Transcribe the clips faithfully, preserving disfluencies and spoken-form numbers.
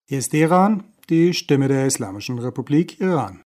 Hier ist Iran, die Stimme der Islamischen Republik Iran.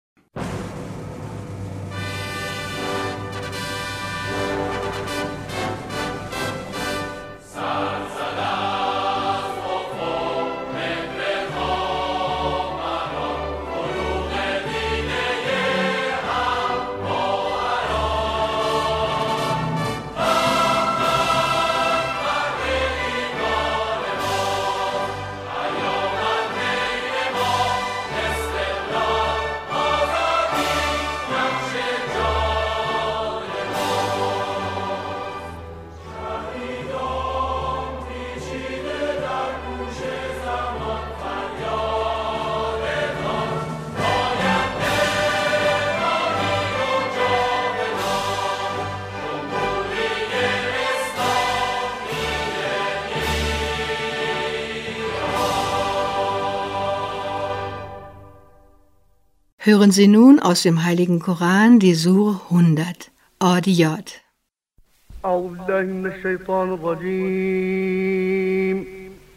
Hören Sie nun aus dem Heiligen Koran die Sure hundert, Adiyat. أعوذ بالله من الشيطان الرجيم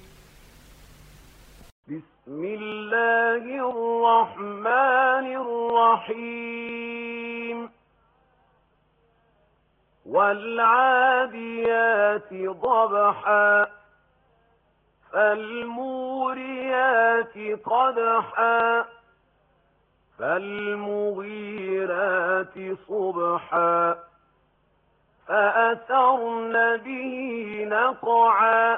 بسم الله الرحمن الرحيم والعاديات ضبحا فالموريات قدحا فالمغيرات صبحا فأثرن به نقعا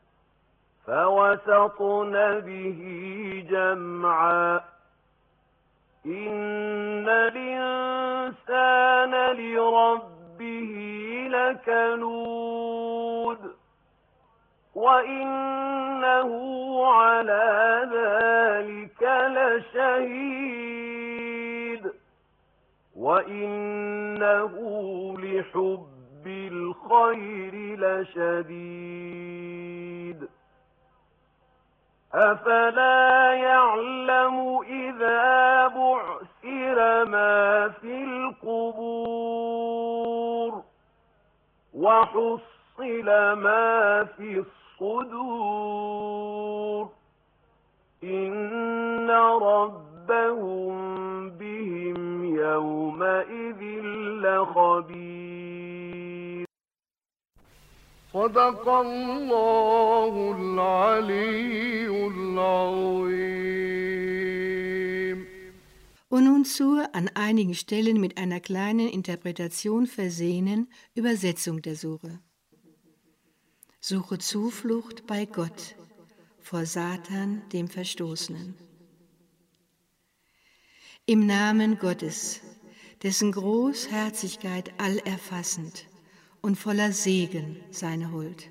فوسطن به جمعا إن الإنسان لربه لكنود وإنه على ذلك لشهيد وإنه لحب الخير لشديد أفلا يعلم إذا بعثر ما في القبور وحصل ما في الصدور إن ربهم بهم يومئذ لخبير صدق الله العلي العظيم. Und nun zur an einigen Stellen mit einer kleinen Interpretation versehenen Übersetzung der Sure. Suche Zuflucht bei Gott vor Satan, dem Verstoßenen. Im Namen Gottes, dessen Großherzigkeit allerfassend und voller Segen seine Huld.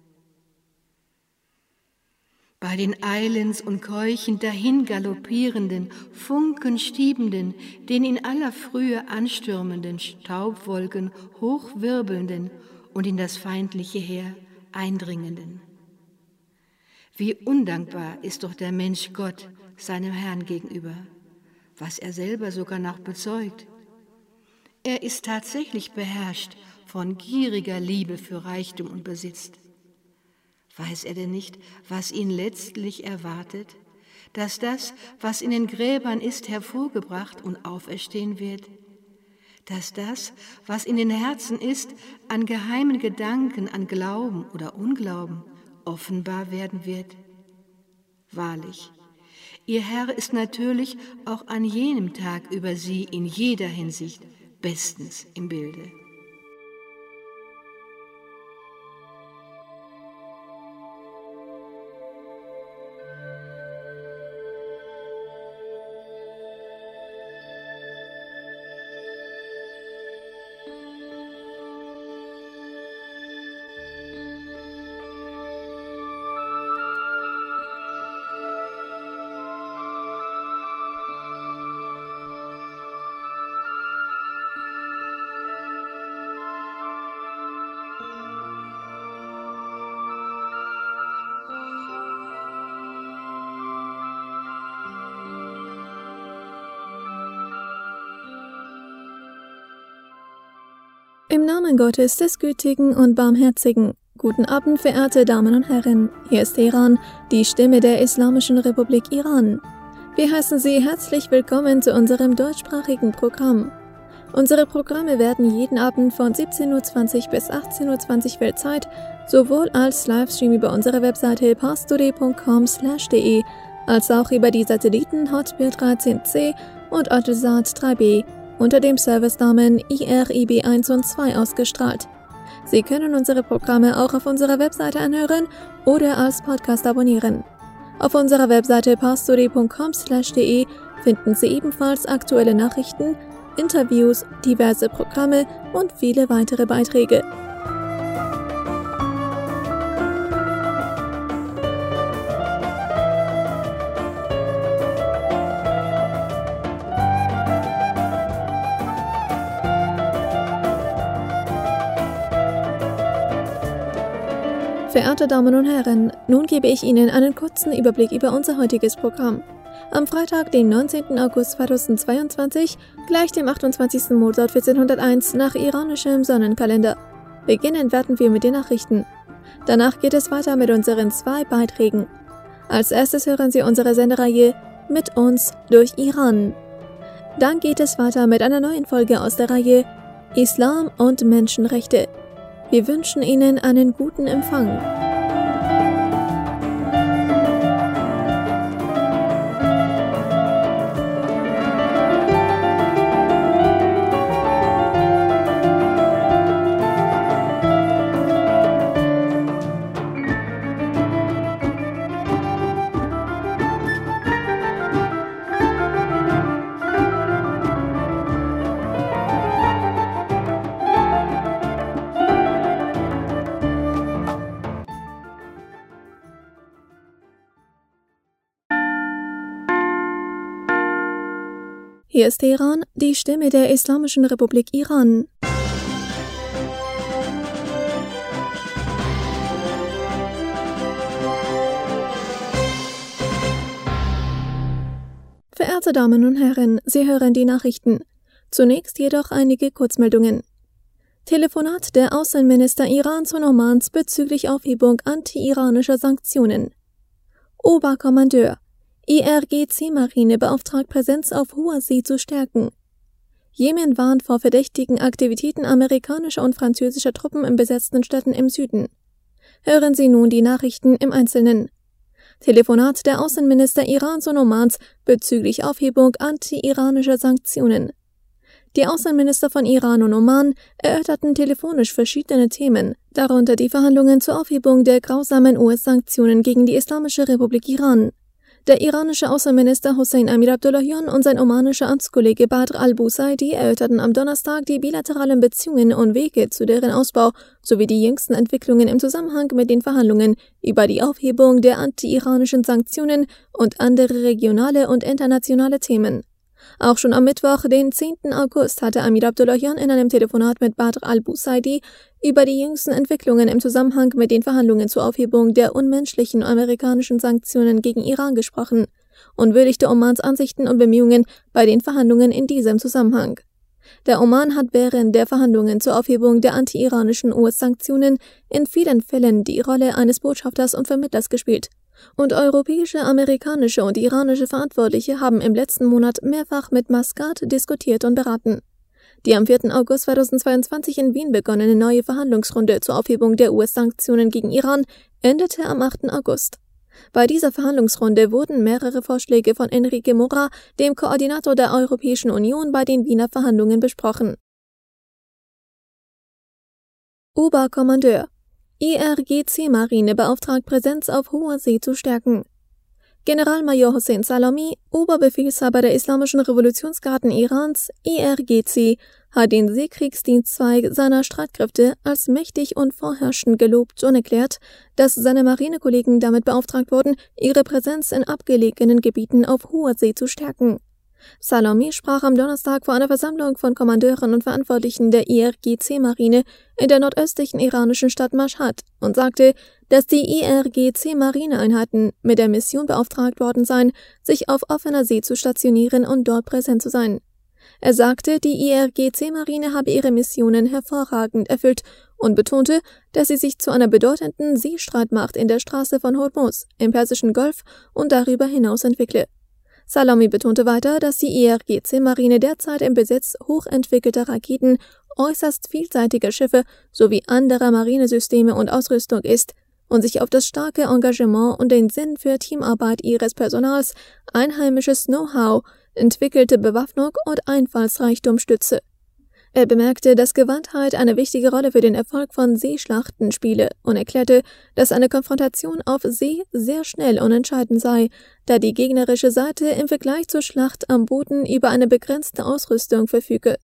Bei den eilends und keuchend dahingaloppierenden, funkenstiebenden, den in aller Frühe anstürmenden Staubwolken hochwirbelnden und in das feindliche Heer eindringenden. Wie undankbar ist doch der Mensch Gott seinem Herrn gegenüber, was er selber sogar noch bezeugt. Er ist tatsächlich beherrscht von gieriger Liebe für Reichtum und Besitz. Weiß er denn nicht, was ihn letztlich erwartet, dass das, was in den Gräbern ist, hervorgebracht und auferstehen wird, dass das, was in den Herzen ist, an geheimen Gedanken, an Glauben oder Unglauben, offenbar werden wird? Wahrlich, ihr Herr ist natürlich auch an jenem Tag über sie in jeder Hinsicht bestens im Bilde. Im Namen Gottes, des Gütigen und Barmherzigen, Guten Abend, verehrte Damen und Herren. Hier ist Teheran, die Stimme der Islamischen Republik Iran. Wir heißen Sie herzlich willkommen zu unserem deutschsprachigen Programm. Unsere Programme werden jeden Abend von siebzehn Uhr zwanzig bis achtzehn Uhr zwanzig Weltzeit sowohl als Livestream über unsere Webseite pastore punkt com slash de als auch über die Satelliten Hotbird dreizehn C und Eutelsat drei B unter dem Servicenamen I R I B eins und zwei ausgestrahlt. Sie können unsere Programme auch auf unserer Webseite anhören oder als Podcast abonnieren. Auf unserer Webseite pastore punkt com slash de finden Sie ebenfalls aktuelle Nachrichten, Interviews, diverse Programme und viele weitere Beiträge. Verehrte Damen und Herren, nun gebe ich Ihnen einen kurzen Überblick über unser heutiges Programm. Am Freitag, den neunzehnten August zweitausendzweiundzwanzig, gleich dem achtundzwanzigsten Mondort vierzehnhunderteins nach iranischem Sonnenkalender. Beginnen werden wir mit den Nachrichten. Danach geht es weiter mit unseren zwei Beiträgen. Als erstes hören Sie unsere Sendereihe Mit uns durch Iran. Dann geht es weiter mit einer neuen Folge aus der Reihe Islam und Menschenrechte. Wir wünschen Ihnen einen guten Empfang. Hier ist Teheran, die Stimme der Islamischen Republik Iran. Verehrte Damen und Herren, Sie hören die Nachrichten. Zunächst jedoch einige Kurzmeldungen. Telefonat der Außenminister Irans und Omans bezüglich Aufhebung anti-iranischer Sanktionen. Oberkommandeur I R G C-Marine beauftragt, Präsenz auf hoher See zu stärken. Jemen warnt vor verdächtigen Aktivitäten amerikanischer und französischer Truppen in besetzten Städten im Süden. Hören Sie nun die Nachrichten im Einzelnen. Telefonat der Außenminister Irans und Omans bezüglich Aufhebung anti-iranischer Sanktionen. Die Außenminister von Iran und Oman erörterten telefonisch verschiedene Themen, darunter die Verhandlungen zur Aufhebung der grausamen U S-Sanktionen gegen die Islamische Republik Iran. Der iranische Außenminister Hossein Amir Abdullahian und sein omanischer Amtskollege Badr al-Busaidi erörterten am Donnerstag die bilateralen Beziehungen und Wege zu deren Ausbau sowie die jüngsten Entwicklungen im Zusammenhang mit den Verhandlungen über die Aufhebung der anti-iranischen Sanktionen und andere regionale und internationale Themen. Auch schon am Mittwoch, den zehnten August, hatte Amir Abdullahian in einem Telefonat mit Badr al-Busaidi über die jüngsten Entwicklungen im Zusammenhang mit den Verhandlungen zur Aufhebung der unmenschlichen amerikanischen Sanktionen gegen Iran gesprochen und würdigte Omans Ansichten und Bemühungen bei den Verhandlungen in diesem Zusammenhang. Der Oman hat während der Verhandlungen zur Aufhebung der anti-iranischen U S-Sanktionen in vielen Fällen die Rolle eines Botschafters und Vermittlers gespielt. Und europäische, amerikanische und iranische Verantwortliche haben im letzten Monat mehrfach mit Maskat diskutiert und beraten. Die am vierten August zweitausendzweiundzwanzig in Wien begonnene neue Verhandlungsrunde zur Aufhebung der U S-Sanktionen gegen Iran endete am achten August. Bei dieser Verhandlungsrunde wurden mehrere Vorschläge von Enrique Mora, dem Koordinator der Europäischen Union, bei den Wiener Verhandlungen besprochen. Oberkommandeur I R G C-Marine beauftragt, Präsenz auf hoher See zu stärken. Generalmajor Hossein Salami, Oberbefehlshaber der Islamischen Revolutionsgarden Irans, I R G C, hat den Seekriegsdienstzweig seiner Streitkräfte als mächtig und vorherrschend gelobt und erklärt, dass seine Marinekollegen damit beauftragt wurden, ihre Präsenz in abgelegenen Gebieten auf hoher See zu stärken. Salami sprach am Donnerstag vor einer Versammlung von Kommandeuren und Verantwortlichen der I R G C-Marine in der nordöstlichen iranischen Stadt Mashhad und sagte, dass die I R G C-Marineeinheiten mit der Mission beauftragt worden seien, sich auf offener See zu stationieren und dort präsent zu sein. Er sagte, die I R G C-Marine habe ihre Missionen hervorragend erfüllt und betonte, dass sie sich zu einer bedeutenden Seestreitmacht in der Straße von Hormuz, im Persischen Golf und darüber hinaus entwickle. Salami betonte weiter, dass die I R G C-Marine derzeit im Besitz hochentwickelter Raketen, äußerst vielseitiger Schiffe sowie anderer Marinesysteme und Ausrüstung ist und sich auf das starke Engagement und den Sinn für Teamarbeit ihres Personals, einheimisches Know-how, entwickelte Bewaffnung und Einfallsreichtum stütze. Er bemerkte, dass Gewandtheit eine wichtige Rolle für den Erfolg von Seeschlachten spiele und erklärte, dass eine Konfrontation auf See sehr schnell und entscheidend sei, da die gegnerische Seite im Vergleich zur Schlacht am Boden über eine begrenzte Ausrüstung verfüge.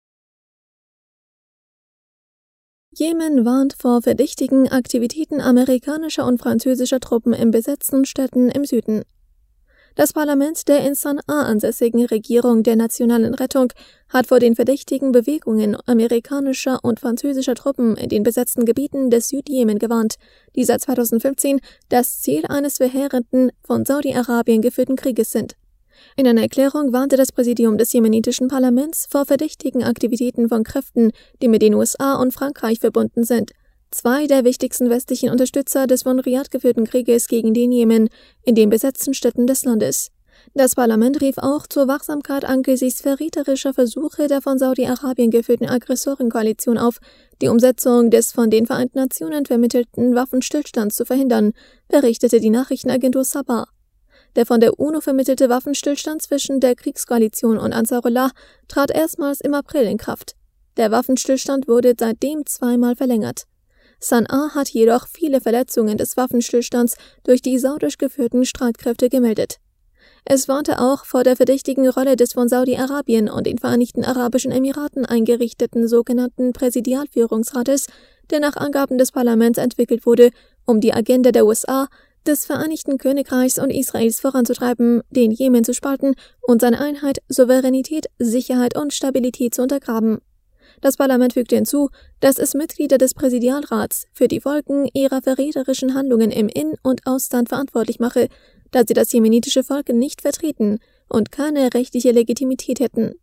Jemen warnt vor verdächtigen Aktivitäten amerikanischer und französischer Truppen in besetzten Städten im Süden. Das Parlament der in Sanaa ansässigen Regierung der Nationalen Rettung hat vor den verdächtigen Bewegungen amerikanischer und französischer Truppen in den besetzten Gebieten des Südjemen gewarnt, die seit zweitausendfünfzehn das Ziel eines verheerenden, von Saudi-Arabien geführten Krieges sind. In einer Erklärung warnte das Präsidium des jemenitischen Parlaments vor verdächtigen Aktivitäten von Kräften, die mit den U S A und Frankreich verbunden sind, zwei der wichtigsten westlichen Unterstützer des von Riad geführten Krieges gegen den Jemen in den besetzten Städten des Landes. Das Parlament rief auch zur Wachsamkeit angesichts verräterischer Versuche der von Saudi-Arabien geführten Aggressorenkoalition auf, die Umsetzung des von den Vereinten Nationen vermittelten Waffenstillstands zu verhindern, berichtete die Nachrichtenagentur Sabah. Der von der UNO vermittelte Waffenstillstand zwischen der Kriegskoalition und Ansarullah trat erstmals im April in Kraft. Der Waffenstillstand wurde seitdem zweimal verlängert. Sanaa hat jedoch viele Verletzungen des Waffenstillstands durch die saudisch geführten Streitkräfte gemeldet. Es warnte auch vor der verdächtigen Rolle des von Saudi-Arabien und den Vereinigten Arabischen Emiraten eingerichteten sogenannten Präsidialführungsrates, der nach Angaben des Parlaments entwickelt wurde, um die Agenda der U S A, des Vereinigten Königreichs und Israels voranzutreiben, den Jemen zu spalten und seine Einheit, Souveränität, Sicherheit und Stabilität zu untergraben. Das Parlament fügte hinzu, dass es Mitglieder des Präsidialrats für die Folgen ihrer verräterischen Handlungen im In- und Ausland verantwortlich mache, da sie das jemenitische Volk nicht vertreten und keine rechtliche Legitimität hätten.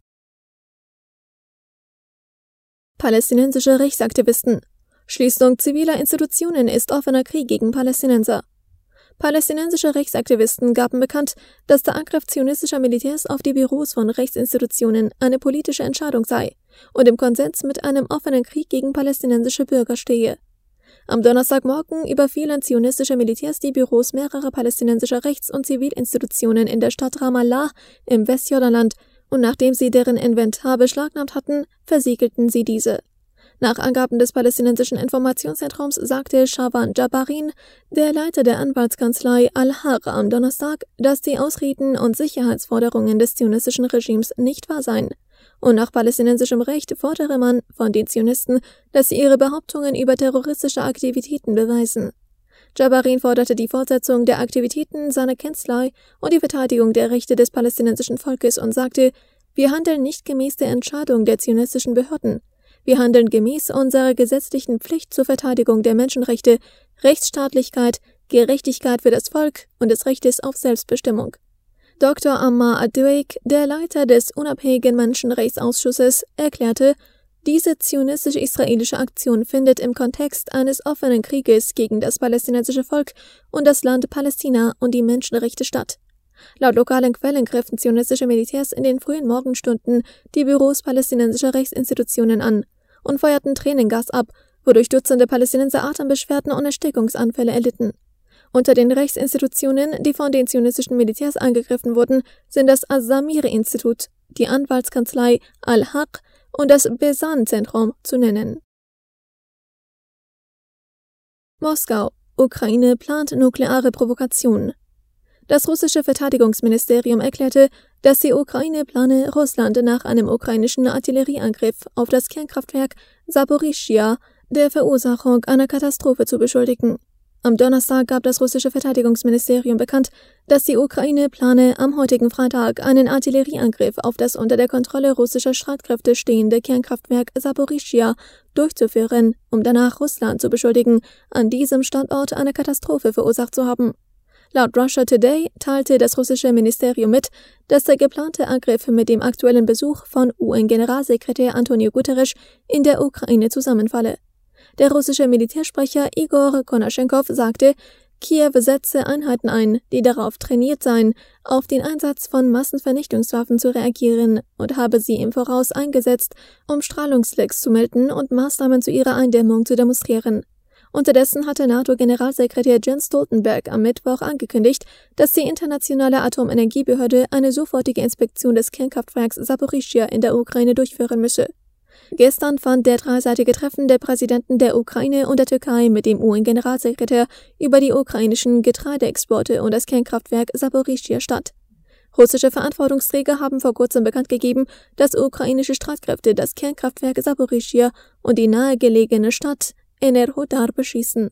Palästinensische Rechtsaktivisten. Schließung ziviler Institutionen ist offener Krieg gegen Palästinenser. Palästinensische Rechtsaktivisten gaben bekannt, dass der Angriff zionistischer Militärs auf die Büros von Rechtsinstitutionen eine politische Entscheidung sei und im Konsens mit einem offenen Krieg gegen palästinensische Bürger stehe. Am Donnerstagmorgen überfielen zionistische Militärs die Büros mehrerer palästinensischer Rechts- und Zivilinstitutionen in der Stadt Ramallah im Westjordanland und nachdem sie deren Inventar beschlagnahmt hatten, versiegelten sie diese. Nach Angaben des palästinensischen Informationszentrums sagte Shawan Jabarin, der Leiter der Anwaltskanzlei Al-Haq, am Donnerstag, dass die Ausreden und Sicherheitsforderungen des zionistischen Regimes nicht wahr seien. Und nach palästinensischem Recht fordere man von den Zionisten, dass sie ihre Behauptungen über terroristische Aktivitäten beweisen. Jabarin forderte die Fortsetzung der Aktivitäten seiner Kanzlei und die Verteidigung der Rechte des palästinensischen Volkes und sagte, wir handeln nicht gemäß der Entscheidung der zionistischen Behörden. Wir handeln gemäß unserer gesetzlichen Pflicht zur Verteidigung der Menschenrechte, Rechtsstaatlichkeit, Gerechtigkeit für das Volk und des Rechtes auf Selbstbestimmung. Doktor Ammar Adweik, der Leiter des unabhängigen Menschenrechtsausschusses, erklärte, diese zionistische-israelische Aktion findet im Kontext eines offenen Krieges gegen das palästinensische Volk und das Land Palästina und die Menschenrechte statt. Laut lokalen Quellen griffen zionistische Militärs in den frühen Morgenstunden die Büros palästinensischer Rechtsinstitutionen an und feuerten Tränengas ab, wodurch Dutzende Palästinenser Atembeschwerden und Erstickungsanfälle erlitten. Unter den Rechtsinstitutionen, die von den zionistischen Militärs angegriffen wurden, sind das Az-Zamir-Institut, die Anwaltskanzlei Al-Haq und das Besan-Zentrum zu nennen. Moskau. Ukraine plant nukleare Provokation. Das russische Verteidigungsministerium erklärte, dass die Ukraine plane, Russland nach einem ukrainischen Artillerieangriff auf das Kernkraftwerk Saporischschja der Verursachung einer Katastrophe zu beschuldigen. Am Donnerstag gab das russische Verteidigungsministerium bekannt, dass die Ukraine plane, am heutigen Freitag einen Artillerieangriff auf das unter der Kontrolle russischer Streitkräfte stehende Kernkraftwerk Saporischschja durchzuführen, um danach Russland zu beschuldigen, an diesem Standort eine Katastrophe verursacht zu haben. Laut Russia Today teilte das russische Ministerium mit, dass der geplante Angriff mit dem aktuellen Besuch von U N-Generalsekretär Antonio Guterres in der Ukraine zusammenfalle. Der russische Militärsprecher Igor Konaschenkov sagte, Kiew setze Einheiten ein, die darauf trainiert seien, auf den Einsatz von Massenvernichtungswaffen zu reagieren und habe sie im Voraus eingesetzt, um Strahlungslecks zu melden und Maßnahmen zu ihrer Eindämmung zu demonstrieren. Unterdessen hatte NATO-Generalsekretär Jens Stoltenberg am Mittwoch angekündigt, dass die Internationale Atomenergiebehörde eine sofortige Inspektion des Kernkraftwerks Saporischschja in der Ukraine durchführen müsse. Gestern fand der dreiseitige Treffen der Präsidenten der Ukraine und der Türkei mit dem U N-Generalsekretär über die ukrainischen Getreideexporte und das Kernkraftwerk Saporischschja statt. Russische Verantwortungsträger haben vor kurzem bekannt gegeben, dass ukrainische Streitkräfte das Kernkraftwerk Saporischschja und die nahegelegene Stadt Enerhodar beschießen.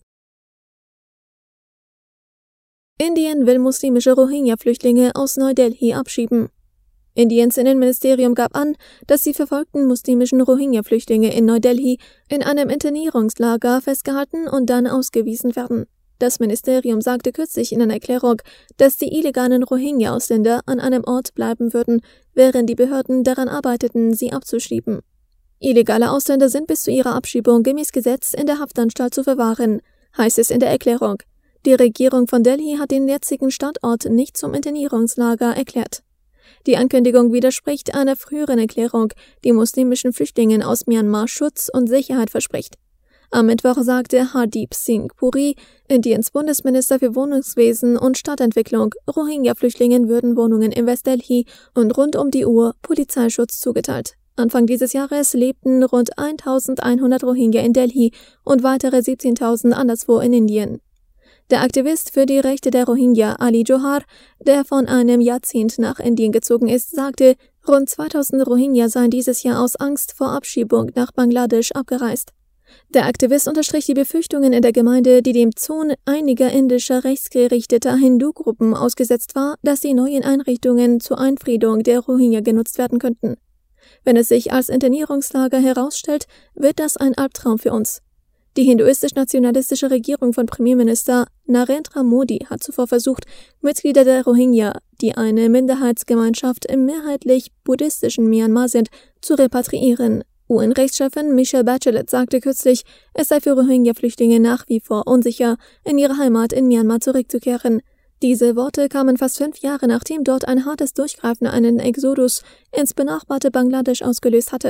Indien will muslimische Rohingya-Flüchtlinge aus Neu-Delhi abschieben. Indiens Innenministerium gab an, dass die verfolgten muslimischen Rohingya-Flüchtlinge in Neu-Delhi in einem Internierungslager festgehalten und dann ausgewiesen werden. Das Ministerium sagte kürzlich in einer Erklärung, dass die illegalen Rohingya-Ausländer an einem Ort bleiben würden, während die Behörden daran arbeiteten, sie abzuschieben. Illegale Ausländer sind bis zu ihrer Abschiebung gemäß Gesetz in der Haftanstalt zu verwahren, heißt es in der Erklärung. Die Regierung von Delhi hat den jetzigen Standort nicht zum Internierungslager erklärt. Die Ankündigung widerspricht einer früheren Erklärung, die muslimischen Flüchtlingen aus Myanmar Schutz und Sicherheit verspricht. Am Mittwoch sagte Hardeep Singh Puri, Indiens Bundesminister für Wohnungswesen und Stadtentwicklung, Rohingya-Flüchtlingen würden Wohnungen in West-Delhi und rund um die Uhr Polizeischutz zugeteilt. Anfang dieses Jahres lebten rund eintausendeinhundert Rohingya in Delhi und weitere siebzehntausend anderswo in Indien. Der Aktivist für die Rechte der Rohingya, Ali Johar, der von einem Jahrzehnt nach Indien gezogen ist, sagte, rund zweitausend Rohingya seien dieses Jahr aus Angst vor Abschiebung nach Bangladesch abgereist. Der Aktivist unterstrich die Befürchtungen in der Gemeinde, die dem Zorn einiger indischer rechtsgerichteter Hindu-Gruppen ausgesetzt war, dass die neuen Einrichtungen zur Einfriedung der Rohingya genutzt werden könnten. Wenn es sich als Internierungslager herausstellt, wird das ein Albtraum für uns. Die hinduistisch-nationalistische Regierung von Premierminister Narendra Modi hat zuvor versucht, Mitglieder der Rohingya, die eine Minderheitsgemeinschaft im mehrheitlich buddhistischen Myanmar sind, zu repatriieren. U N-Rechtschefin Michelle Bachelet sagte kürzlich, es sei für Rohingya-Flüchtlinge nach wie vor unsicher, in ihre Heimat in Myanmar zurückzukehren. Diese Worte kamen fast fünf Jahre, nachdem dort ein hartes Durchgreifen einen Exodus ins benachbarte Bangladesch ausgelöst hatte.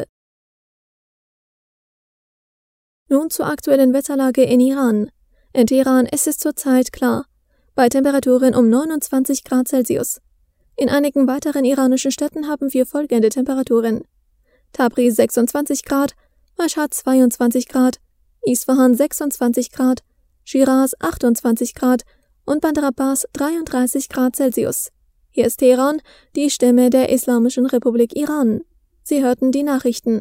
Nun zur aktuellen Wetterlage in Iran. In Teheran ist es zurzeit klar, bei Temperaturen um neunundzwanzig Grad Celsius. In einigen weiteren iranischen Städten haben wir folgende Temperaturen: Tabriz sechsundzwanzig Grad, Mashhad zweiundzwanzig Grad, Isfahan sechsundzwanzig Grad, Shiraz achtundzwanzig Grad und Bandar Abbas dreiunddreißig Grad Celsius. Hier ist Teheran, die Stimme der Islamischen Republik Iran. Sie hörten die Nachrichten.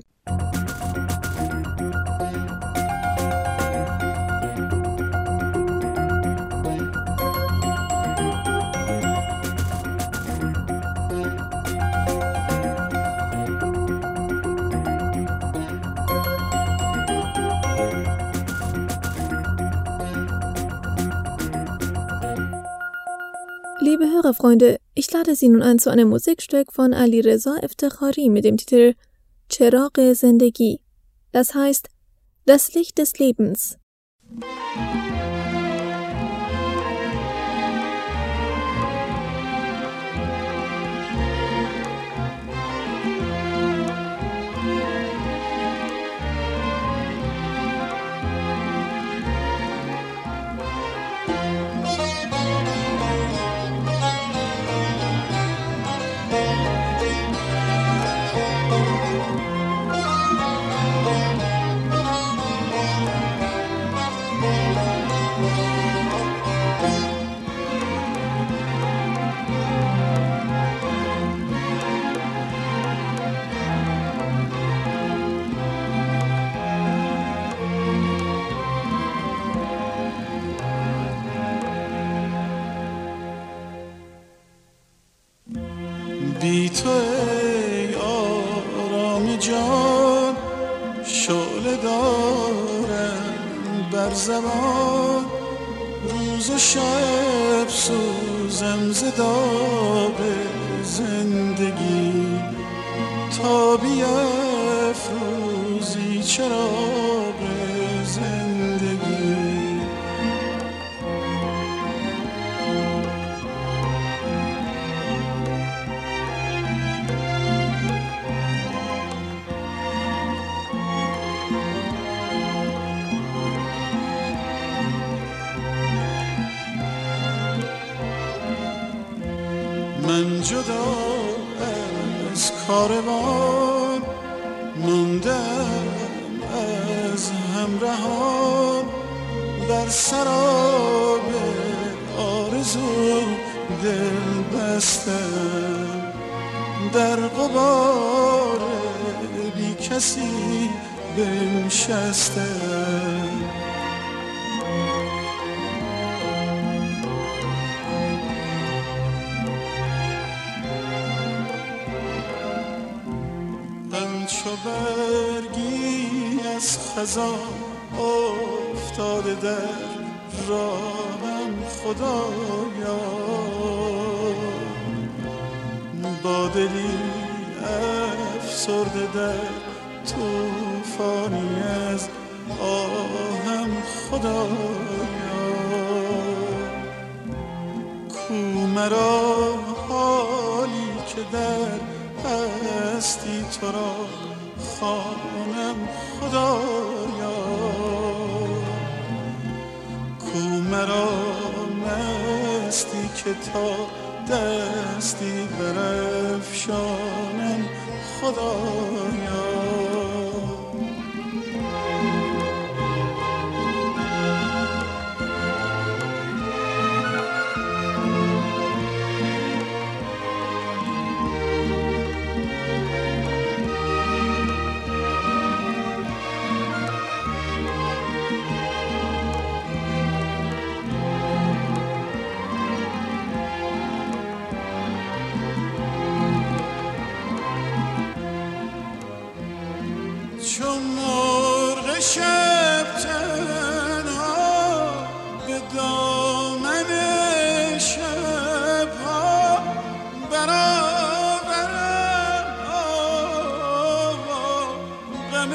Liebe Hörerfreunde, ich lade Sie nun ein zu einem Musikstück von Ali Reza Eftekhari mit dem Titel Chiragh-e Zindagi. Das heißt, das Licht des Lebens. بی تو ای آرام جان شعله دارم بر زبان روز و شب سوزم ز داغ زندگی تا بیافروزی چراغ زندگی من جدا از کاروان موندم از همراهان در سراب آرزو دل بستم در غبار بی کسی بنشستم همچو برگی از خزان افتاده در راهم خدایا با دلی افسرده در طوفانی از آهم خدایا کو مرا حالی که در هستی تو را خوانم خدایا کو مرا مستی که تا دستی برافشانم خدایا چون مرغ شب تنها به دامن شبها برآورم غم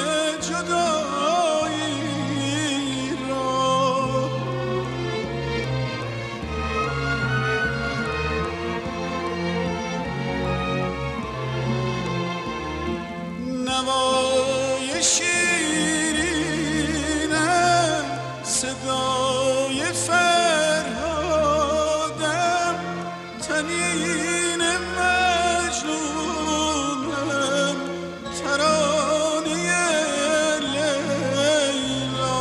جدایی را نوای شیرینم صدای فرهادم طنین مجنونم ترانه لیلا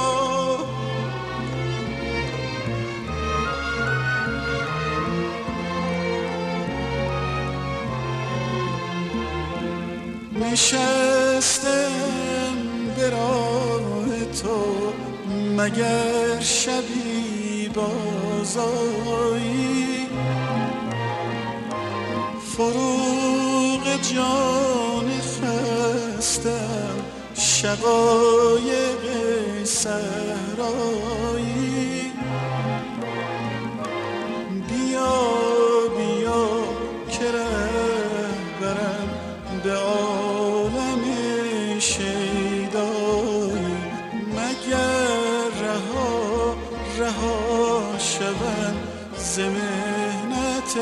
نشستم به راه تو مگر شبی بازایی فروغ جان خستم شقایق صحرایی بیا بیا که رهبرم به عالم شیدایی مگر رها رها شوم ز محنت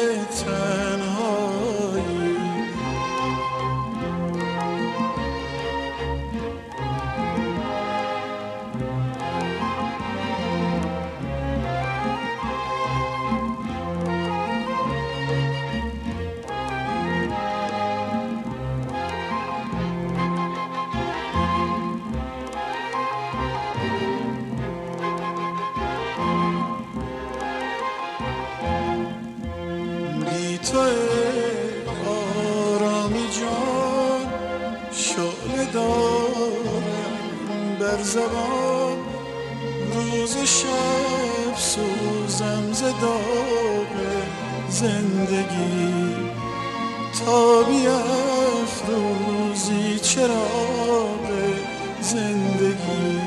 تنهایی تو آرامی جان شعله دارم بر زبان روز و شب سوزم ز داغ زندگی تا بیفروزی چراغ زندگی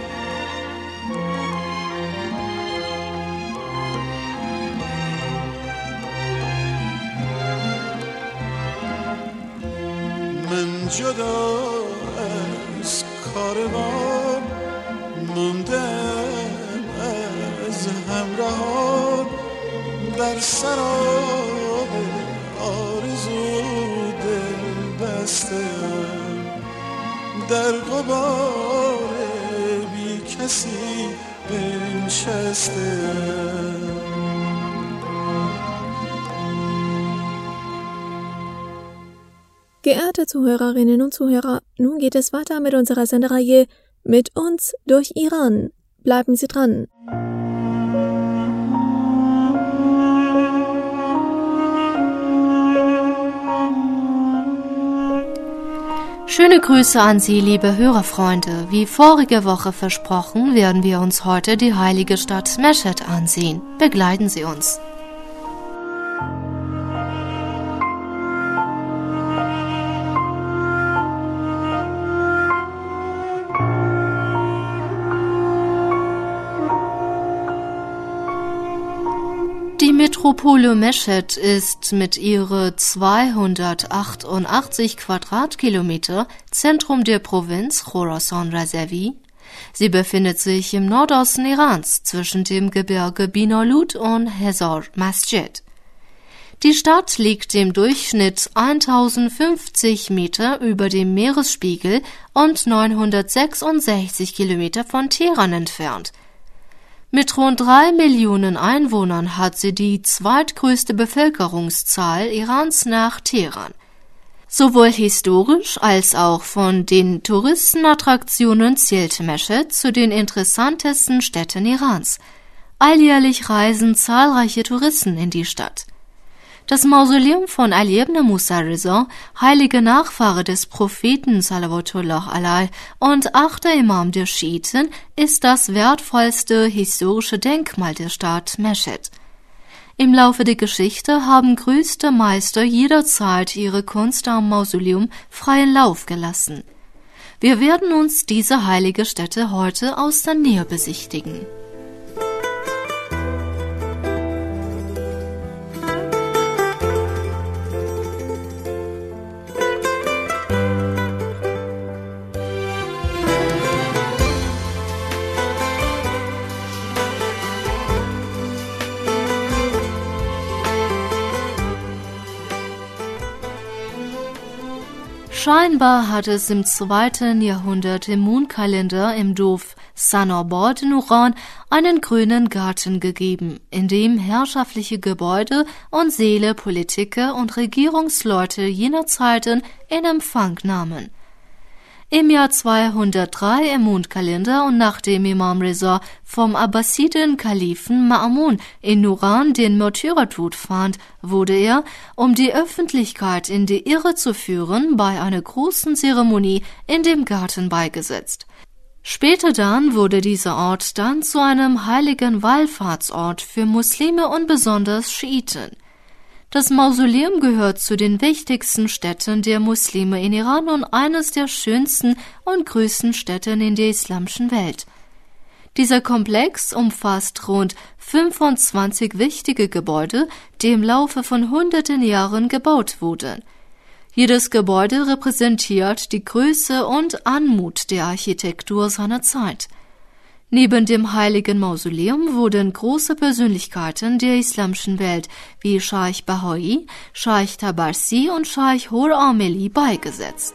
من جدا از کاروان موندم از همراهان در سراب آرزو دل بستم در غبار بی کسی بنشستم Geehrte Zuhörerinnen und Zuhörer, nun geht es weiter mit unserer Sendereihe Mit uns durch Iran. Bleiben Sie dran. Schöne Grüße an Sie, liebe Hörerfreunde. Wie vorige Woche versprochen, werden wir uns heute die heilige Stadt Mesched ansehen. Begleiten Sie uns. Die Metropole Mesched ist mit ihren zweihundertachtundachtzig Quadratkilometer Zentrum der Provinz Khorasan-Razavi. Sie befindet sich im Nordosten Irans zwischen dem Gebirge Binalud und Hezar Masjid. Die Stadt liegt im Durchschnitt eintausendfünfzig Meter über dem Meeresspiegel und neunhundertsechsundsechzig Kilometer von Teheran entfernt. Mit rund drei Millionen Einwohnern hat sie die zweitgrößte Bevölkerungszahl Irans nach Teheran. Sowohl historisch als auch von den Touristenattraktionen zählt Mesched zu den interessantesten Städten Irans. Alljährlich reisen zahlreiche Touristen in die Stadt. Das Mausoleum von Ali ibn Musa Reza, heiliger Nachfahre des Propheten Salawatullah alayh und achter Imam der Schiiten, ist das wertvollste historische Denkmal der Stadt Mesched. Im Laufe der Geschichte haben größte Meister jederzeit ihre Kunst am Mausoleum freien Lauf gelassen. Wir werden uns diese heilige Stätte heute aus der Nähe besichtigen. Scheinbar hat es im zweiten Jahrhundert im Mondkalender im Dorf Sanobod Nuran einen grünen Garten gegeben, in dem herrschaftliche Gebäude und Säle Politiker und Regierungsleute jener Zeiten in Empfang nahmen. Im Jahr zweihundertdrei im Mondkalender und nachdem Imam Reza vom Abbasiden-Kalifen Ma'mun in Nuran den Märtyrertod fand, wurde er, um die Öffentlichkeit in die Irre zu führen, bei einer großen Zeremonie in dem Garten beigesetzt. Später dann wurde dieser Ort dann zu einem heiligen Wallfahrtsort für Muslime und besonders Schiiten. Das Mausoleum gehört zu den wichtigsten Städten der Muslime in Iran und eines der schönsten und größten Städten in der islamischen Welt. Dieser Komplex umfasst rund fünfundzwanzig wichtige Gebäude, die im Laufe von hunderten Jahren gebaut wurden. Jedes Gebäude repräsentiert die Größe und Anmut der Architektur seiner Zeit. Neben dem heiligen Mausoleum wurden große Persönlichkeiten der islamischen Welt wie Scheich Bahai, Scheich Tabarsi und Scheich Hor Ameli beigesetzt.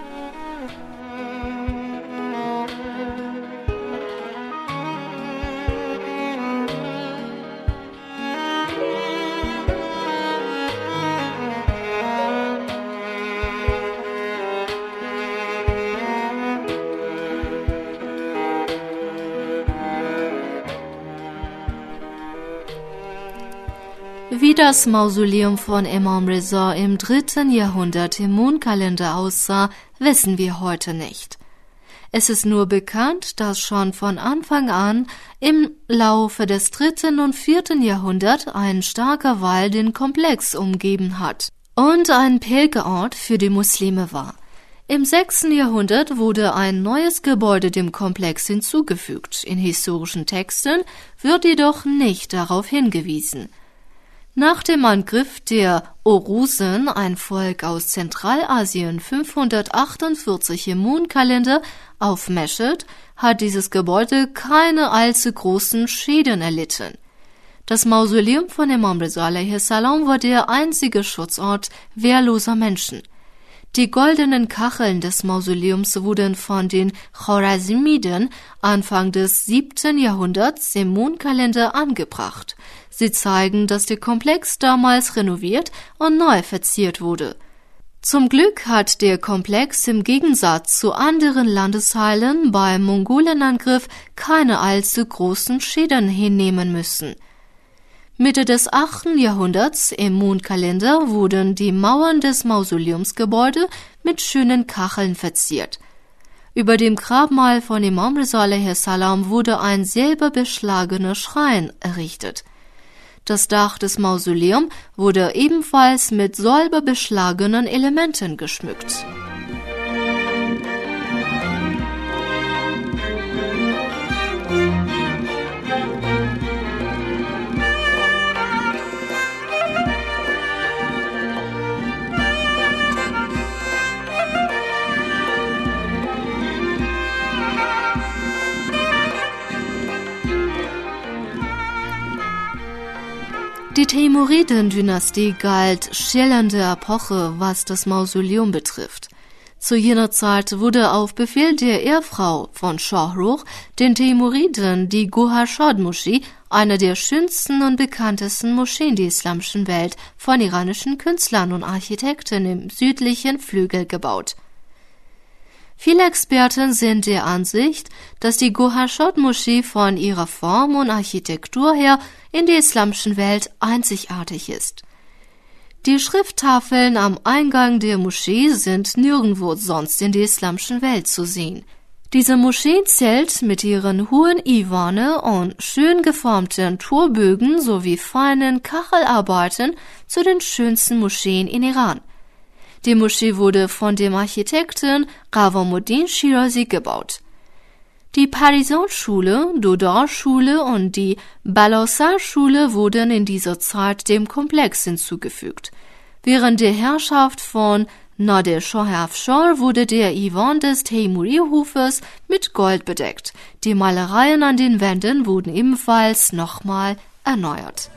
Wie das Mausoleum von Imam Reza im dritten Jahrhundert im Mondkalender aussah, wissen wir heute nicht. Es ist nur bekannt, dass schon von Anfang an im Laufe des dritten und vierten Jahrhunderts ein starker Wall den Komplex umgeben hat und ein Pilgerort für die Muslime war. Im sechsten Jahrhundert wurde ein neues Gebäude dem Komplex hinzugefügt. In historischen Texten wird jedoch nicht darauf hingewiesen. Nach dem Angriff der Orusen, ein Volk aus Zentralasien, fünfhundertachtundvierzig im Mondkalender auf Mesched, hat dieses Gebäude keine allzu großen Schäden erlitten. Das Mausoleum von Imam Reza a.s. war der einzige Schutzort wehrloser Menschen. Die goldenen Kacheln des Mausoleums wurden von den Chorazmiden Anfang des siebten Jahrhunderts im Mondkalender angebracht. Sie zeigen, dass der Komplex damals renoviert und neu verziert wurde. Zum Glück hat der Komplex im Gegensatz zu anderen Landesteilen beim Mongolenangriff keine allzu großen Schäden hinnehmen müssen. Mitte des achten Jahrhunderts im Mondkalender wurden die Mauern des Mausoleumsgebäudes mit schönen Kacheln verziert. Über dem Grabmal von Imam Reza alaihi salam wurde ein silberbeschlagener Schrein errichtet. Das Dach des Mausoleums wurde ebenfalls mit silberbeschlagenen Elementen geschmückt. Die Teimuriden-Dynastie galt schillernde Epoche, was das Mausoleum betrifft. Zu jener Zeit wurde auf Befehl der Ehefrau von Shah Rukh den Teimuriden die Gohar-Shad-Moschee, eine der schönsten und bekanntesten Moscheen der islamischen Welt, von iranischen Künstlern und Architekten im südlichen Flügel gebaut. Viele Experten sind der Ansicht, dass die Gohar-Shad-Moschee von ihrer Form und Architektur her in der islamischen Welt einzigartig ist. Die Schrifttafeln am Eingang der Moschee sind nirgendwo sonst in der islamischen Welt zu sehen. Diese Moschee zählt mit ihren hohen Iwane und schön geformten Torbögen sowie feinen Kachelarbeiten zu den schönsten Moscheen in Iran. Die Moschee wurde von dem Architekten Ghavamuddin Shirazi gebaut. Die Parisan-Schule, Dodar-Schule und die Balassar-Schule wurden in dieser Zeit dem Komplex hinzugefügt. Während der Herrschaft von Nader Shah Afshar wurde der Iwan des Teimuri-Hofes mit Gold bedeckt. Die Malereien an den Wänden wurden ebenfalls nochmal erneuert.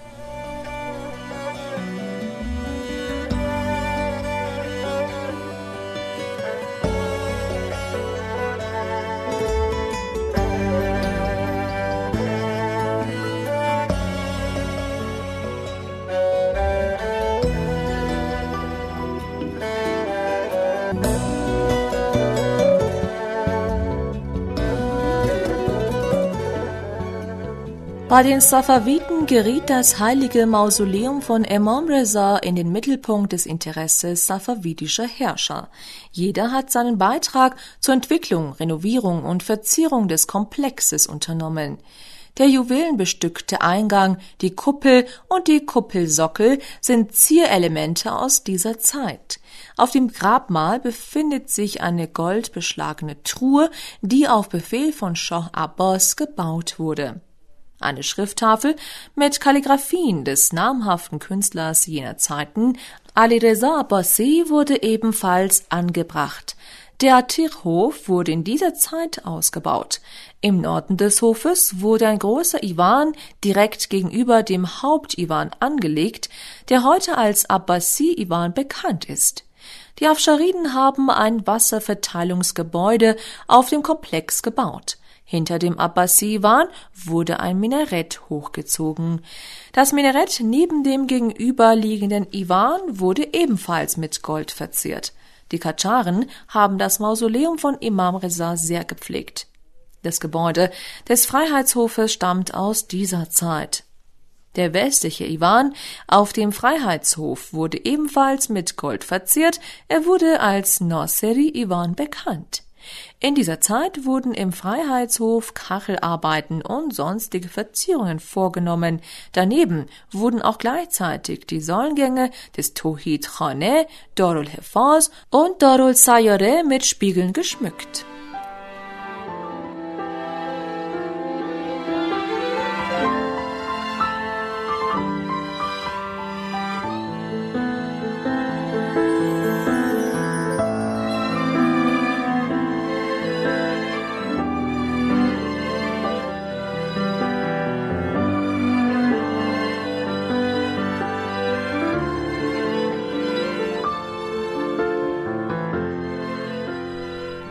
Bei den Safawiden geriet das heilige Mausoleum von Imam Reza in den Mittelpunkt des Interesses safavidischer Herrscher. Jeder hat seinen Beitrag zur Entwicklung, Renovierung und Verzierung des Komplexes unternommen. Der juwelenbestückte Eingang, die Kuppel und die Kuppelsockel sind Zierelemente aus dieser Zeit. Auf dem Grabmal befindet sich eine goldbeschlagene Truhe, die auf Befehl von Shah Abbas gebaut wurde. Eine Schrifttafel mit Kalligraphien des namhaften Künstlers jener Zeiten, Ali Reza Abbasi, wurde ebenfalls angebracht. Der Atir-Hof wurde in dieser Zeit ausgebaut. Im Norden des Hofes wurde ein großer Iwan direkt gegenüber dem Hauptiwan angelegt, der heute als Abbasi-Iwan bekannt ist. Die Afschariden haben ein Wasserverteilungsgebäude auf dem Komplex gebaut. Hinter dem Abbasi-Iwan wurde ein Minarett hochgezogen. Das Minarett neben dem gegenüberliegenden Iwan wurde ebenfalls mit Gold verziert. Die Kadscharen haben das Mausoleum von Imam Reza sehr gepflegt. Das Gebäude des Freiheitshofes stammt aus dieser Zeit. Der westliche Iwan auf dem Freiheitshof wurde ebenfalls mit Gold verziert. Er wurde als Noseri-Iwan bekannt. In dieser Zeit wurden im Freiheitshof Kachelarbeiten und sonstige Verzierungen vorgenommen. Daneben wurden auch gleichzeitig die Säulengänge des Tohid Khane, Darul Hifaz und Darul Sayare mit Spiegeln geschmückt.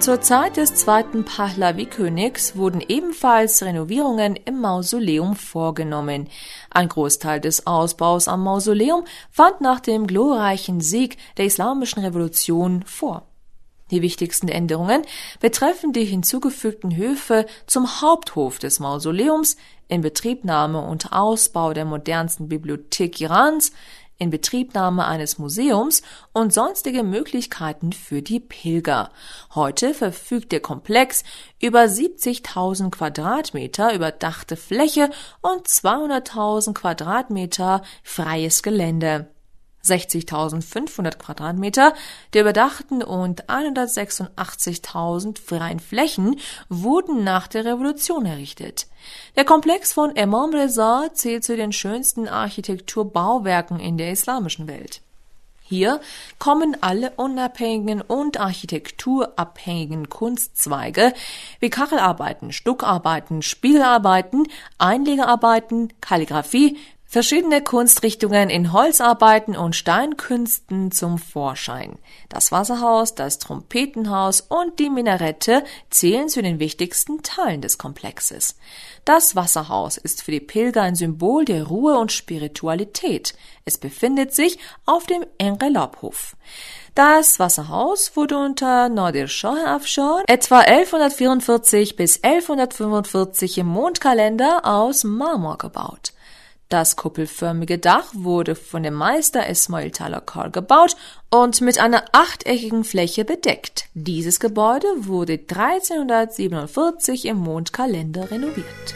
Zur Zeit des zweiten Pahlavi-Königs wurden ebenfalls Renovierungen im Mausoleum vorgenommen. Ein Großteil des Ausbaus am Mausoleum fand nach dem glorreichen Sieg der Islamischen Revolution vor. Die wichtigsten Änderungen betreffen die hinzugefügten Höfe zum Haupthof des Mausoleums, Inbetriebnahme und Ausbau der modernsten Bibliothek Irans, Inbetriebnahme eines Museums und sonstige Möglichkeiten für die Pilger. Heute verfügt der Komplex über siebzigtausend Quadratmeter überdachte Fläche und zweihunderttausend Quadratmeter freies Gelände. sechzigtausendfünfhundert Quadratmeter der überdachten und hundertsechsundachtzigtausend freien Flächen wurden nach der Revolution errichtet. Der Komplex von Imam Reza zählt zu den schönsten Architekturbauwerken in der islamischen Welt. Hier kommen alle unabhängigen und architekturabhängigen Kunstzweige wie Kachelarbeiten, Stuckarbeiten, Spiegelarbeiten, Einlegearbeiten, Kalligraphie, verschiedene Kunstrichtungen in Holzarbeiten und Steinkünsten zum Vorschein. Das Wasserhaus, das Trompetenhaus und die Minarette zählen zu den wichtigsten Teilen des Komplexes. Das Wasserhaus ist für die Pilger ein Symbol der Ruhe und Spiritualität. Es befindet sich auf dem Engelab-Hof. Das Wasserhaus wurde unter Nadir Shah Afshar etwa elfhundertvierundvierzig bis elfhundertfünfundvierzig im Mondkalender aus Marmor gebaut. Das kuppelförmige Dach wurde von dem Meister Ismail Talakar gebaut und mit einer achteckigen Fläche bedeckt. Dieses Gebäude wurde dreizehnhundertsiebenundvierzig im Mondkalender renoviert.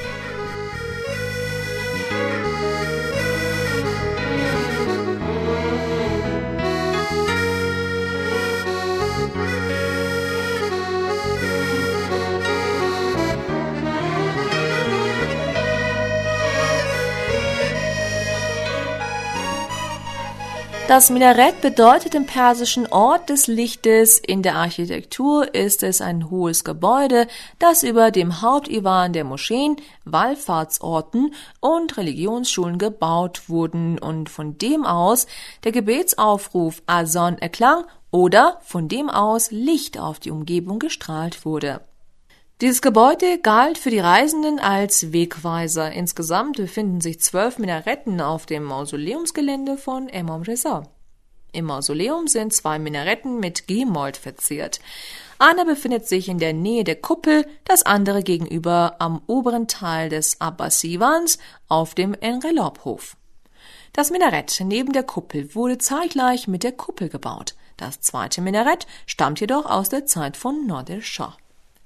Das Minarett bedeutet im Persischen Ort des Lichtes. In der Architektur ist es ein hohes Gebäude, das über dem Hauptiwan der Moscheen, Wallfahrtsorten und Religionsschulen gebaut wurden und von dem aus der Gebetsaufruf Azan erklang oder von dem aus Licht auf die Umgebung gestrahlt wurde. Dieses Gebäude galt für die Reisenden als Wegweiser. Insgesamt befinden sich zwölf Minaretten auf dem Mausoleumsgelände von Imam Reza. Im Mausoleum sind zwei Minaretten mit Gemold verziert. Einer befindet sich in der Nähe der Kuppel, das andere gegenüber am oberen Teil des Abbasi-Iwans auf dem Engelab-Hof. Das Minarett neben der Kuppel wurde zeitgleich mit der Kuppel gebaut. Das zweite Minarett stammt jedoch aus der Zeit von Nadir Shah.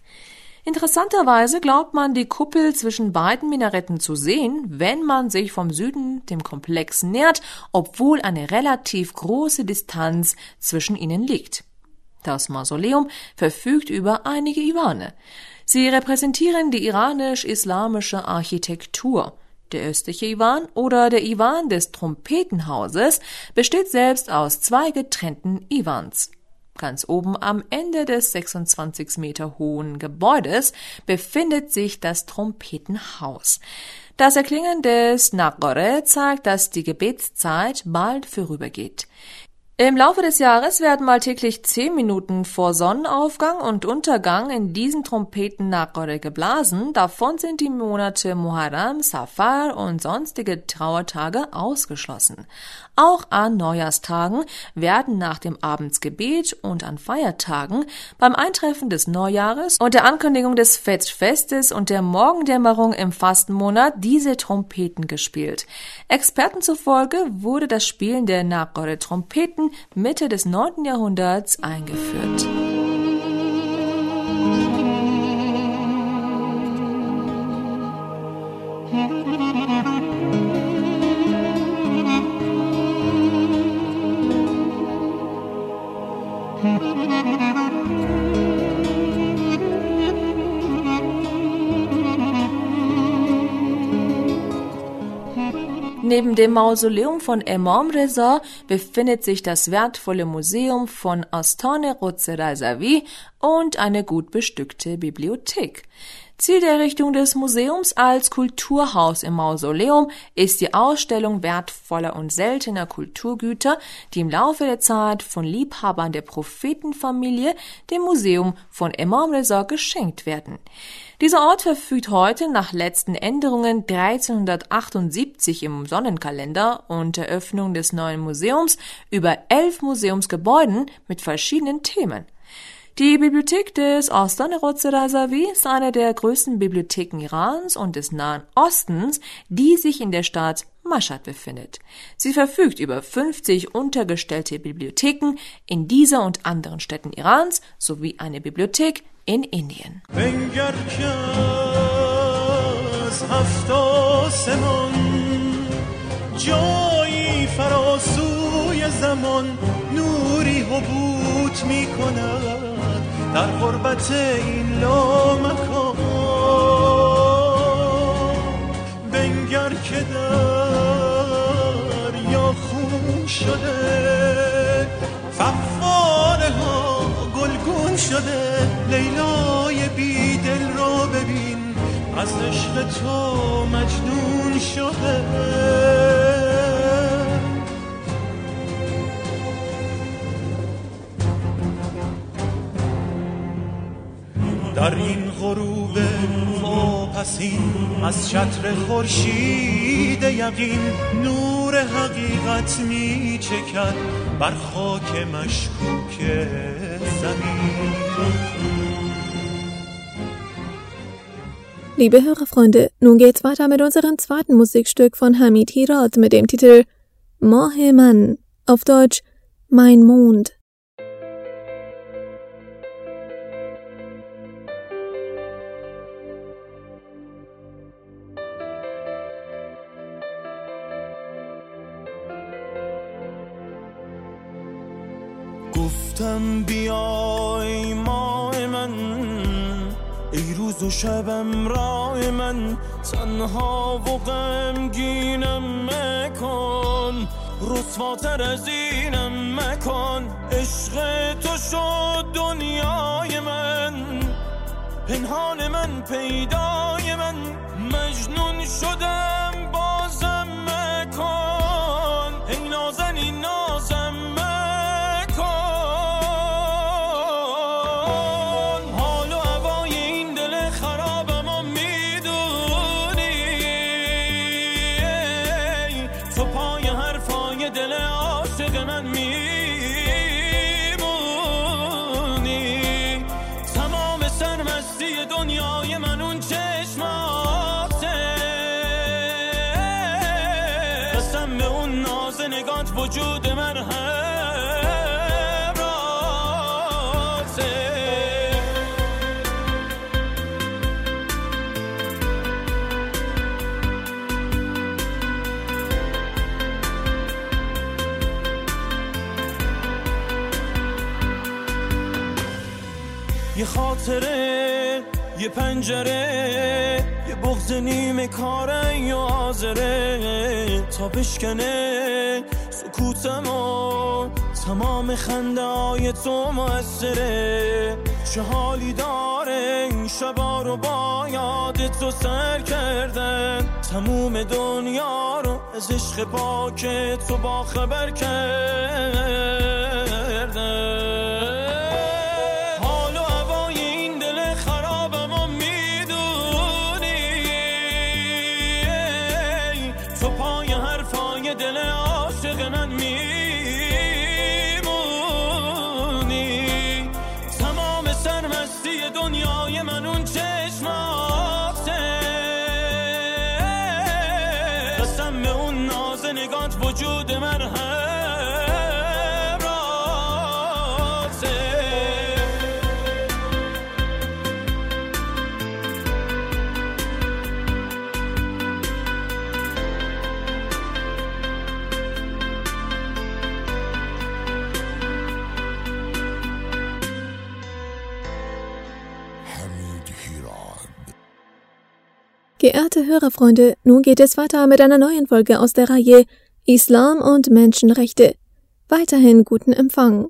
Interessanterweise glaubt man, die Kuppel zwischen beiden Minaretten zu sehen, wenn man sich vom Süden dem Komplex nähert, obwohl eine relativ große Distanz zwischen ihnen liegt. Das Mausoleum verfügt über einige Iwane. Sie repräsentieren die iranisch-islamische Architektur. Der östliche Iwan oder der Iwan des Trompetenhauses besteht selbst aus zwei getrennten Iwans. Ganz oben am Ende des sechsundzwanzig Meter hohen Gebäudes befindet sich das Trompetenhaus. Das Erklingen des Naqare zeigt, dass die Gebetszeit bald vorübergeht. Im Laufe des Jahres werden mal täglich zehn Minuten vor Sonnenaufgang und Untergang in diesen Trompeten Naqare geblasen. Davon sind die Monate Muharram, Safar und sonstige Trauertage ausgeschlossen. Auch an Neujahrstagen werden nach dem Abendsgebet und an Feiertagen beim Eintreffen des Neujahres und der Ankündigung des Fetch-Festes und der Morgendämmerung im Fastenmonat diese Trompeten gespielt. Experten zufolge wurde das Spielen der Naqare-Trompeten Mitte des neunten Jahrhunderts eingeführt. Neben dem Mausoleum von Imam Reza befindet sich das wertvolle Museum von Astane Quds Razavi und eine gut bestückte Bibliothek. Ziel der Errichtung des Museums als Kulturhaus im Mausoleum ist die Ausstellung wertvoller und seltener Kulturgüter, die im Laufe der Zeit von Liebhabern der Prophetenfamilie dem Museum von Imam Reza geschenkt werden. Dieser Ort verfügt heute nach letzten Änderungen dreizehnhundertachtundsiebzig im Sonnenkalender und Eröffnung des neuen Museums über elf Museumsgebäuden mit verschiedenen Themen. Die Bibliothek des Ostan-e-Qodse-Razavi ist eine der größten Bibliotheken Irans und des Nahen Ostens, die sich in der Stadt Mashhad befindet. Sie verfügt über fünfzig untergestellte Bibliotheken in dieser und anderen Städten Irans sowie eine Bibliothek in Indien. در غربت این لامکان بنگر که دریا خون شده فواره ها گلگون شده لیلای بی دل رو ببین از عشق تو مجنون شده در این غروب واپسین از چتر خورشید یقین نور حقیقت می چکد بر خاک مشکوک زمین. Liebe Hörerfreunde, nun geht's weiter mit unserem zweiten Musikstück von Hamid Hirad mit dem Titel Mah Man, auf Deutsch Mein Mond. گفتم بیای ماه من ای روز و شبم راه من تنها و غمگینم مکن رسواتر از اینم مکن عشق تو شد دنیای من پنهان من پیدای من مجنون شدم بازم مکن ای نازنی نازم وجود من هم رازه یه خاطره یه پنجره یه بغض نیمه کاره یا آزره تا بشکنه سکوتم و تمام خنده های تو مؤثره چه حالی داره این شبا رو با یاد تو سر کردن تموم دنیا رو از عشق پاک تو با خبر کردن حال و هوای این دل خرابم و میدونی تو پای حرفای دل عاشق من میمونی تمام سرمستی دنیای من اون چشماته قسم به اون ناز نگات وجود من هم Geehrte Hörerfreunde, nun geht es weiter mit einer neuen Folge aus der Reihe Islam und Menschenrechte. Weiterhin guten Empfang.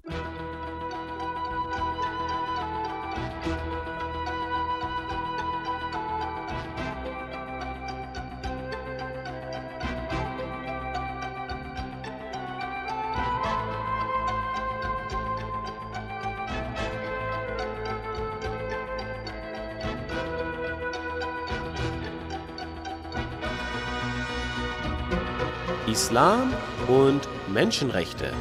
Islam und Menschenrechte.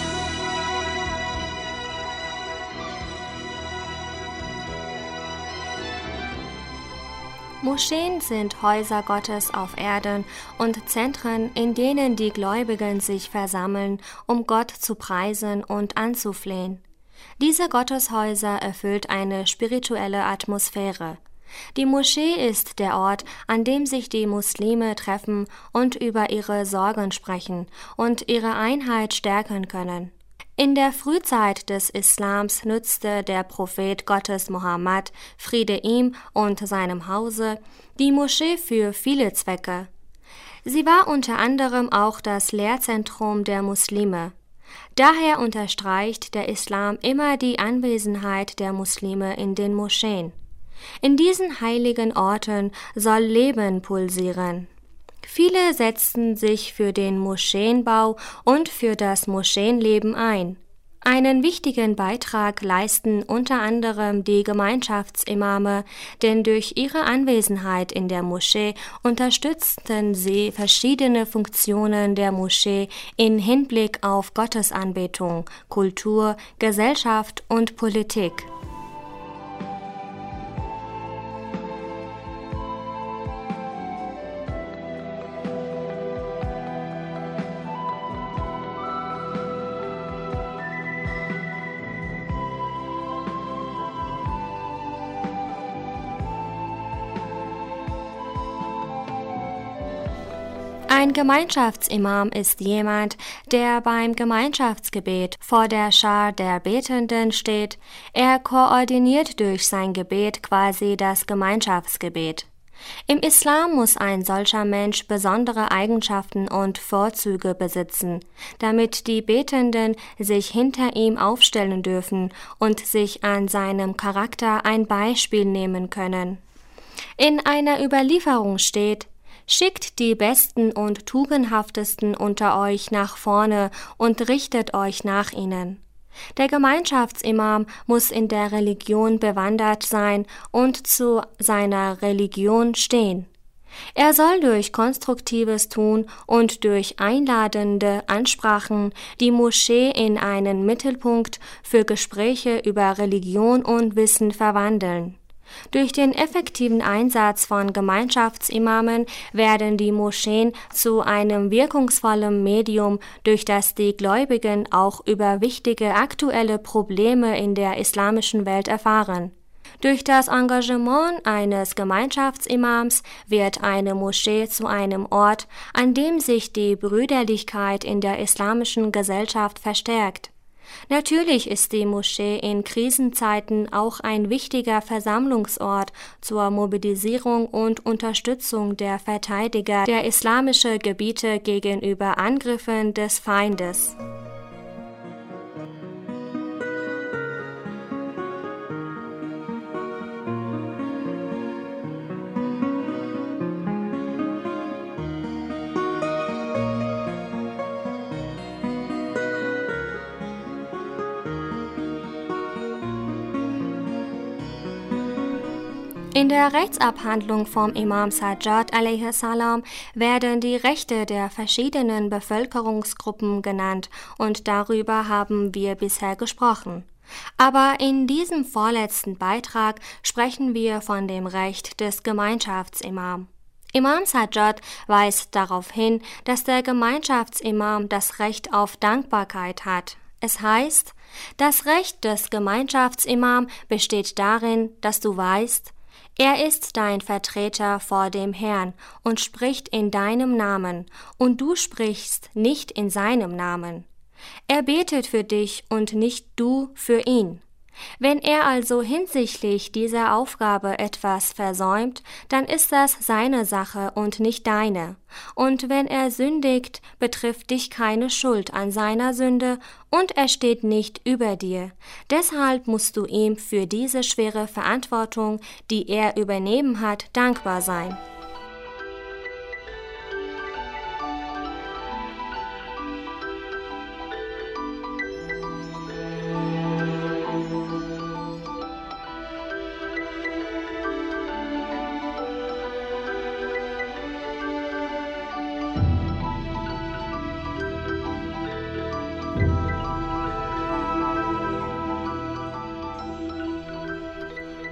Moscheen sind Häuser Gottes auf Erden und Zentren, in denen die Gläubigen sich versammeln, um Gott zu preisen und anzuflehen. Diese Gotteshäuser erfüllt eine spirituelle Atmosphäre. Die Moschee ist der Ort, an dem sich die Muslime treffen und über ihre Sorgen sprechen und ihre Einheit stärken können. In der Frühzeit des Islams nutzte der Prophet Gottes Mohammed, Friede ihm und seinem Hause, die Moschee für viele Zwecke. Sie war unter anderem auch das Lehrzentrum der Muslime. Daher unterstreicht der Islam immer die Anwesenheit der Muslime in den Moscheen. In diesen heiligen Orten soll Leben pulsieren. Viele setzten sich für den Moscheenbau und für das Moscheenleben ein. Einen wichtigen Beitrag leisten unter anderem die Gemeinschaftsimame, denn durch ihre Anwesenheit in der Moschee unterstützten sie verschiedene Funktionen der Moschee in Hinblick auf Gottesanbetung, Kultur, Gesellschaft und Politik. Ein Gemeinschaftsimam ist jemand, der beim Gemeinschaftsgebet vor der Schar der Betenden steht. Er koordiniert durch sein Gebet quasi das Gemeinschaftsgebet. Im Islam muss ein solcher Mensch besondere Eigenschaften und Vorzüge besitzen, damit die Betenden sich hinter ihm aufstellen dürfen und sich an seinem Charakter ein Beispiel nehmen können. In einer Überlieferung steht: Schickt die Besten und Tugendhaftesten unter euch nach vorne und richtet euch nach ihnen. Der Gemeinschaftsimam muss in der Religion bewandert sein und zu seiner Religion stehen. Er soll durch konstruktives Tun und durch einladende Ansprachen die Moschee in einen Mittelpunkt für Gespräche über Religion und Wissen verwandeln. Durch den effektiven Einsatz von Gemeinschaftsimamen werden die Moscheen zu einem wirkungsvollen Medium, durch das die Gläubigen auch über wichtige aktuelle Probleme in der islamischen Welt erfahren. Durch das Engagement eines Gemeinschaftsimams wird eine Moschee zu einem Ort, an dem sich die Brüderlichkeit in der islamischen Gesellschaft verstärkt. Natürlich ist die Moschee in Krisenzeiten auch ein wichtiger Versammlungsort zur Mobilisierung und Unterstützung der Verteidiger der islamischen Gebiete gegenüber Angriffen des Feindes. In der Rechtsabhandlung vom Imam Sajjad a.s. werden die Rechte der verschiedenen Bevölkerungsgruppen genannt und darüber haben wir bisher gesprochen. Aber in diesem vorletzten Beitrag sprechen wir von dem Recht des Gemeinschaftsimam. Imam Sajjad weist darauf hin, dass der Gemeinschaftsimam das Recht auf Dankbarkeit hat. Es heißt, das Recht des Gemeinschaftsimam besteht darin, dass du weißt, er ist dein Vertreter vor dem Herrn und spricht in deinem Namen, und du sprichst nicht in seinem Namen. Er betet für dich und nicht du für ihn. Wenn er also hinsichtlich dieser Aufgabe etwas versäumt, dann ist das seine Sache und nicht deine. Und wenn er sündigt, betrifft dich keine Schuld an seiner Sünde und er steht nicht über dir. Deshalb musst du ihm für diese schwere Verantwortung, die er übernehmen hat, dankbar sein.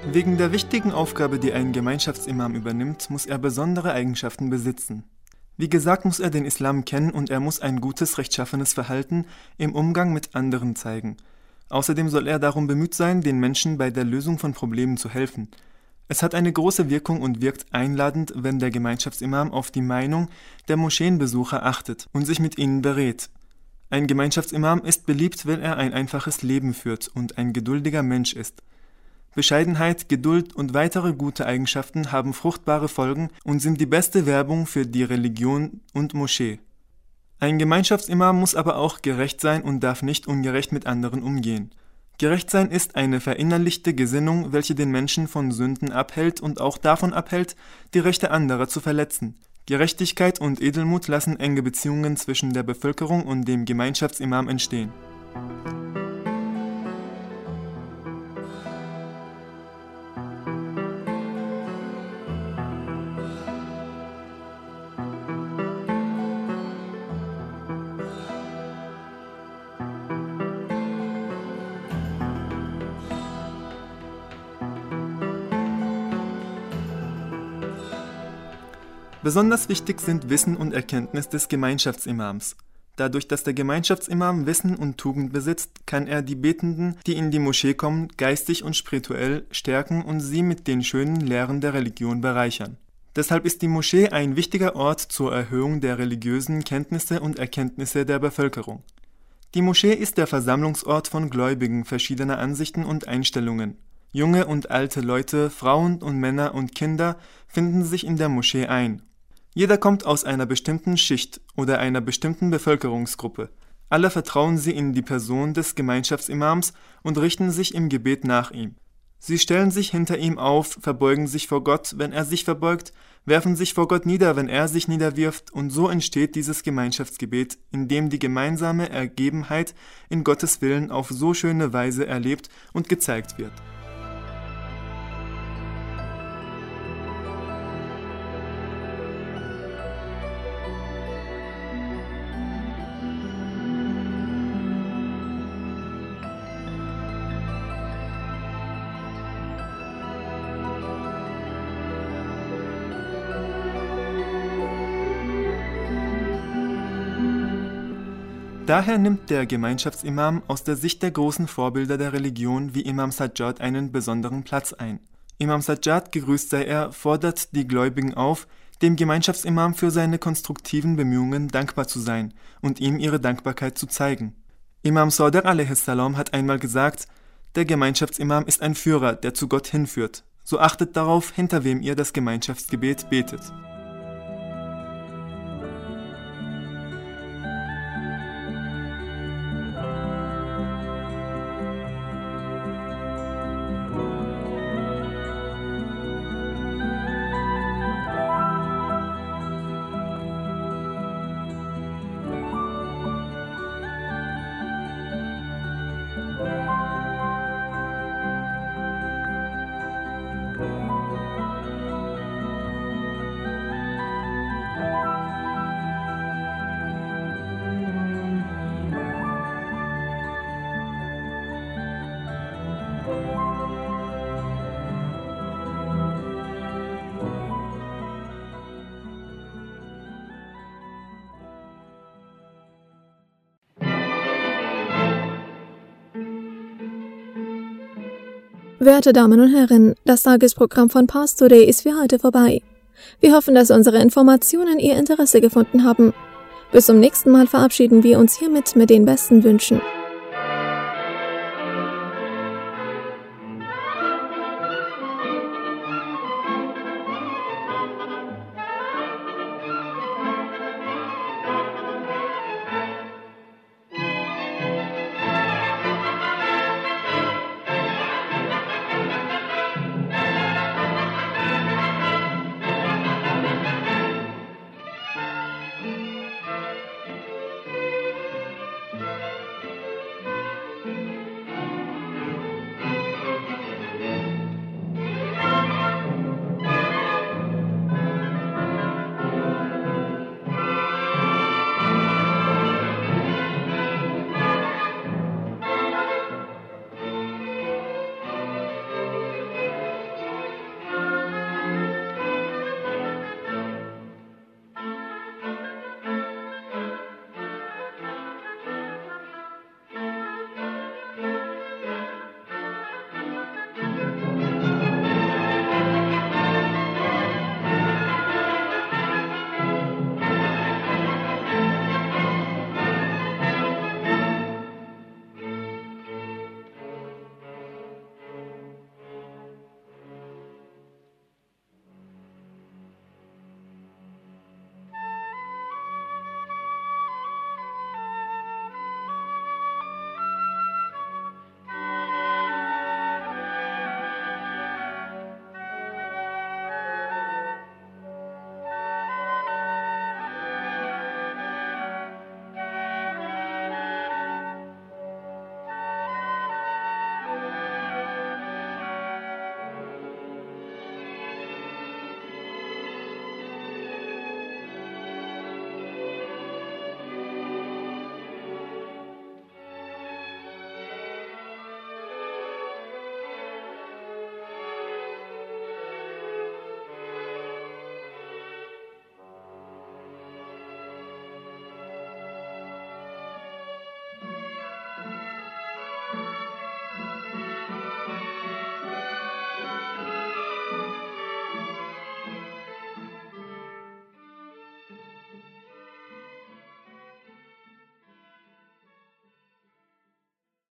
Wegen der wichtigen Aufgabe, die ein Gemeinschaftsimam übernimmt, muss er besondere Eigenschaften besitzen. Wie gesagt, muss er den Islam kennen und er muss ein gutes, rechtschaffenes Verhalten im Umgang mit anderen zeigen. Außerdem soll er darum bemüht sein, den Menschen bei der Lösung von Problemen zu helfen. Es hat eine große Wirkung und wirkt einladend, wenn der Gemeinschaftsimam auf die Meinung der Moscheenbesucher achtet und sich mit ihnen berät. Ein Gemeinschaftsimam ist beliebt, wenn er ein einfaches Leben führt und ein geduldiger Mensch ist. Bescheidenheit, Geduld und weitere gute Eigenschaften haben fruchtbare Folgen und sind die beste Werbung für die Religion und Moschee. Ein Gemeinschaftsimam muss aber auch gerecht sein und darf nicht ungerecht mit anderen umgehen. Gerecht sein ist eine verinnerlichte Gesinnung, welche den Menschen von Sünden abhält und auch davon abhält, die Rechte anderer zu verletzen. Gerechtigkeit und Edelmut lassen enge Beziehungen zwischen der Bevölkerung und dem Gemeinschaftsimam entstehen. Besonders wichtig sind Wissen und Erkenntnis des Gemeinschaftsimams. Dadurch, dass der Gemeinschaftsimam Wissen und Tugend besitzt, kann er die Betenden, die in die Moschee kommen, geistig und spirituell stärken und sie mit den schönen Lehren der Religion bereichern. Deshalb ist die Moschee ein wichtiger Ort zur Erhöhung der religiösen Kenntnisse und Erkenntnisse der Bevölkerung. Die Moschee ist der Versammlungsort von Gläubigen verschiedener Ansichten und Einstellungen. Junge und alte Leute, Frauen und Männer und Kinder finden sich in der Moschee ein. Jeder kommt aus einer bestimmten Schicht oder einer bestimmten Bevölkerungsgruppe. Alle vertrauen sie in die Person des Gemeinschaftsimams und richten sich im Gebet nach ihm. Sie stellen sich hinter ihm auf, verbeugen sich vor Gott, wenn er sich verbeugt, werfen sich vor Gott nieder, wenn er sich niederwirft, und so entsteht dieses Gemeinschaftsgebet, in dem die gemeinsame Ergebenheit in Gottes Willen auf so schöne Weise erlebt und gezeigt wird. Daher nimmt der Gemeinschaftsimam aus der Sicht der großen Vorbilder der Religion wie Imam Sajjad einen besonderen Platz ein. Imam Sajjad, gegrüßt sei er, fordert die Gläubigen auf, dem Gemeinschaftsimam für seine konstruktiven Bemühungen dankbar zu sein und ihm ihre Dankbarkeit zu zeigen. Imam Sadiq a.s. hat einmal gesagt, der Gemeinschaftsimam ist ein Führer, der zu Gott hinführt. So achtet darauf, hinter wem ihr das Gemeinschaftsgebet betet. Werte Damen und Herren, das Tagesprogramm von Pars Today ist für heute vorbei. Wir hoffen, dass unsere Informationen Ihr Interesse gefunden haben. Bis zum nächsten Mal verabschieden wir uns hiermit mit den besten Wünschen.